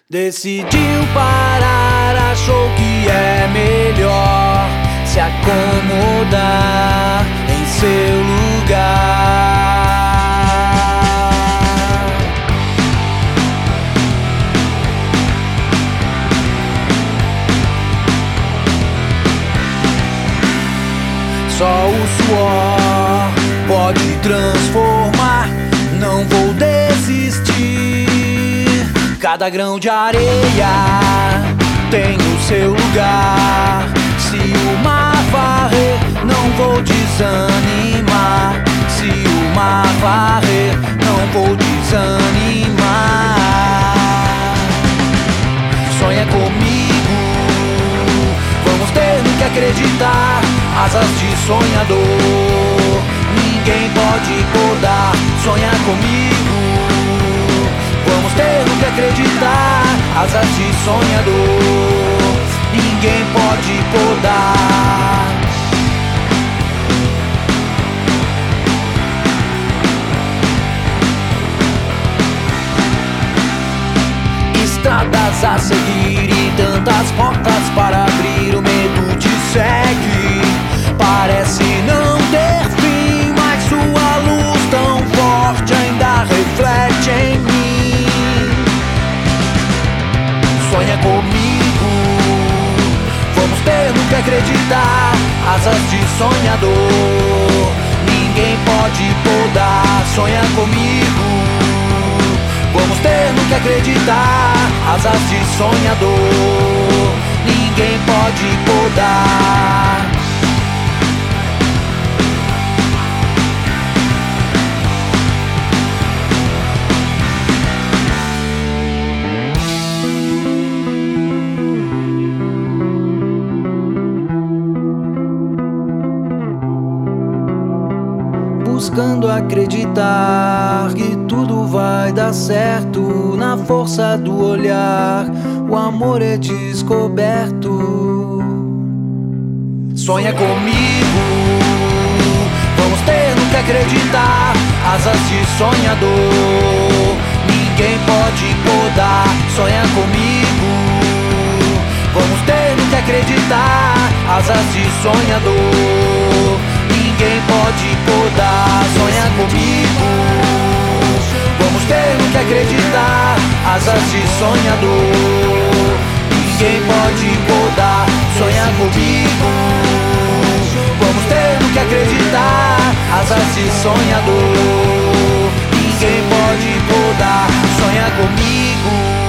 Decidiu parar, achou que é melhor se acomodar em seu lugar. Só o suor pode transformar, não vou desistir. Cada grão de areia tem o seu lugar. Se o mar varrer, não vou desanimar. Se o mar varrer, não vou desanimar. Sonha comigo, vamos ter no que acreditar. Asas de sonhador, ninguém pode podar. Sonha comigo, vamos ter no que acreditar. Asas de sonhador, ninguém pode podar. Estradas a seguir e tantas portas para abrir. O medo te segue, parece não ter fim, mas sua luz tão forte ainda reflete em mim. Sonha comigo, vamos ter no que acreditar. Asas de sonhador, ninguém pode podar. Sonha comigo, vamos ter no que acreditar. Asas de sonhador, ninguém pode podar. Buscando acreditar que tudo vai dar certo. Na força do olhar, o amor é descoberto. Sonha comigo, vamos ter no que acreditar. Asas de sonhador, ninguém pode podar. Sonha comigo, vamos ter no que acreditar. Asas de sonhador, ninguém pode podar. Sonha comigo, vamos ter no que acreditar. Asas de sonhador, ninguém pode podar. Sonha comigo, vamos ter no que acreditar. Asas de sonhador, ninguém pode podar. Sonha comigo.